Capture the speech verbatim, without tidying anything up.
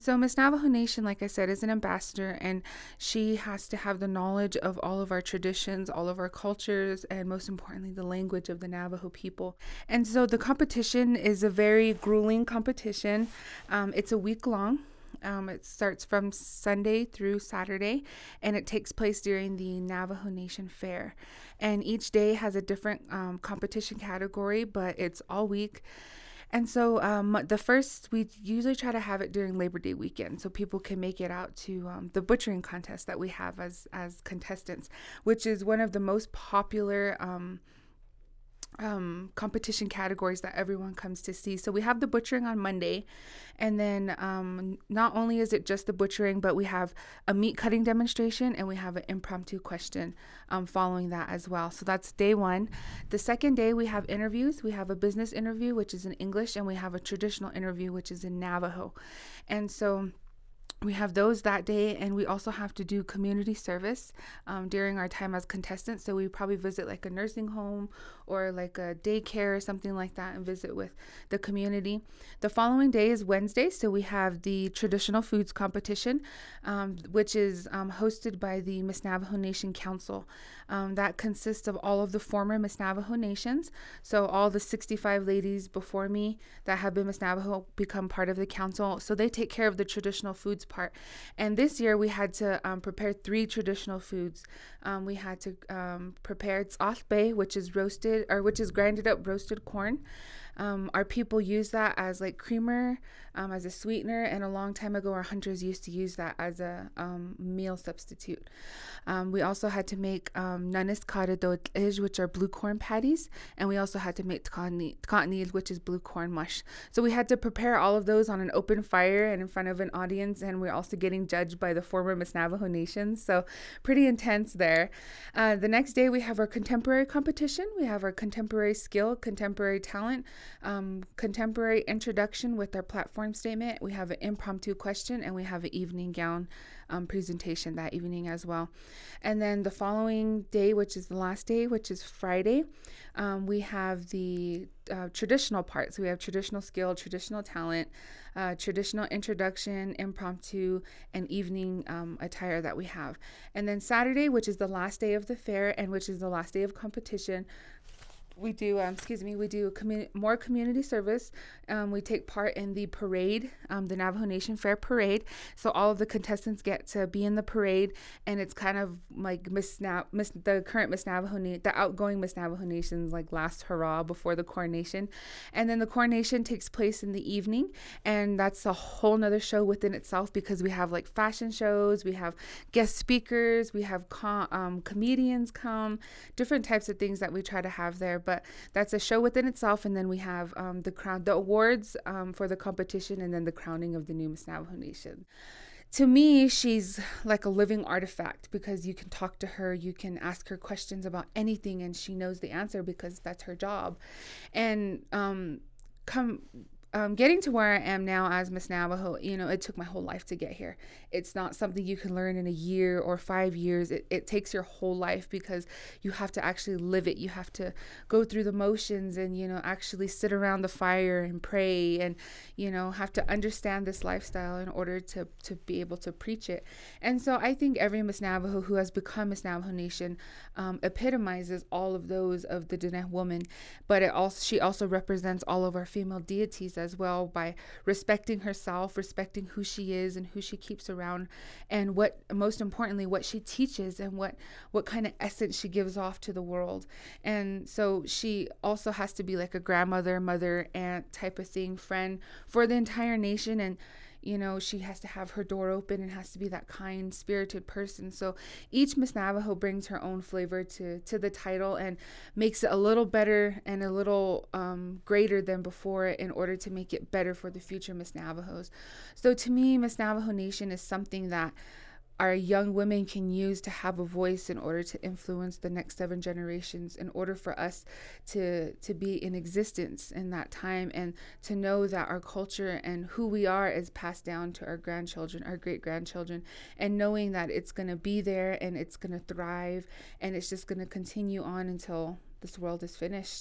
So Miss Navajo Nation, like I said, is an ambassador, and she has to have the knowledge of all of our traditions, all of our cultures, and most importantly, the language of the Navajo people. And so the competition is a very grueling competition. Um, it's a week long. Um, it starts from Sunday through Saturday, and it takes place during the Navajo Nation Fair. And each day has a different um, competition category, but it's all week. And so um, the first, we usually try to have it during Labor Day weekend so people can make it out to um, the butchering contest that we have as, as contestants, which is one of the most popular um, um, competition categories that everyone comes to see. So we have the butchering on Monday, and then um, not only is it just the butchering, but we have a meat cutting demonstration and we have an impromptu question um, following that as well. So that's day one. The second day we have interviews. We have a business interview, which is in English, and we have a traditional interview, which is in Navajo. And so we have those that day, and we also have to do community service um, during our time as contestants. So we probably visit like a nursing home or like a daycare or something like that and visit with the community. The following day is Wednesday, so we have the traditional foods competition, um, which is um, hosted by the Miss Navajo Nation Council. Um, that consists of all of the former Miss Navajo Nations. So all the sixty-five ladies before me that have been Miss Navajo become part of the council. So they take care of the traditional foods part. And this year we had to um, prepare three traditional foods. Um, we had to um, prepare tz'athbe, which is roasted or which is grinded up roasted corn. Um, our people use that as like creamer, um, as a sweetener, and a long time ago our hunters used to use that as a um, meal substitute. Um, we also had to make um, nanis karadotij, which are blue corn patties, and we also had to make tkanil, which is blue corn mush. So we had to prepare all of those on an open fire and in front of an audience, and we're also getting judged by the former Miss Navajo Nations, so pretty intense there. Uh, the next day we have our contemporary competition. We have our contemporary skill, contemporary talent, um, contemporary introduction with our platform statement. We have an impromptu question, and we have an evening gown um, presentation that evening as well. And then the following day, which is the last day, which is Friday, um, we have the uh, traditional parts. We have traditional skill, traditional talent, uh, traditional introduction, impromptu, and evening um, attire that we have. And then Saturday, which is the last day of the fair and which is the last day of competition, we do, um, excuse me, we do commu- more community service. Um, we take part in the parade, um, the Navajo Nation Fair Parade. So all of the contestants get to be in the parade, and it's kind of like Miss Na- Miss the current Miss Navajo, Na- the outgoing Miss Navajo Nation's like last hurrah before the coronation. And then the coronation takes place in the evening, and that's a whole nother show within itself because we have like fashion shows, we have guest speakers, we have com- um, comedians come, different types of things that we try to have there. But that's a show within itself, and then we have um, the crown, the awards um, for the competition, and then the crowning of the new Miss Navajo Nation. To me, she's like a living artifact because you can talk to her, you can ask her questions about anything, and she knows the answer because that's her job. And um, come um, getting to where I am now as Miss Navajo, you know, it took my whole life to get here. It's not something you can learn in a year or five years. It, it takes your whole life because you have to actually live it. You have to go through the motions and, you know, actually sit around the fire and pray and, you know, have to understand this lifestyle in order to, to be able to preach it. And so I think every Miss Navajo who has become Miss Navajo Nation um, epitomizes all of those of the Diné woman, but it also she also represents all of our female deities as well by respecting herself, respecting who she is and who she keeps around, and what most importantly what she teaches and what what kind of essence she gives off to the world. And so she also has to be like a grandmother, mother, aunt type of thing, friend for the entire nation. And you know, she has to have her door open and has to be that kind spirited person. So each Miss Navajo brings her own flavor to to the title and makes it a little better and a little um, greater than before in order to make it better for the future Miss Navajos. So to me, Miss Navajo Nation is something that our young women can use to have a voice in order to influence the next seven generations, in order for us to to be in existence in that time, and to know that our culture and who we are is passed down to our grandchildren, our great grandchildren, and knowing that it's going to be there and it's going to thrive and it's just going to continue on until this world is finished.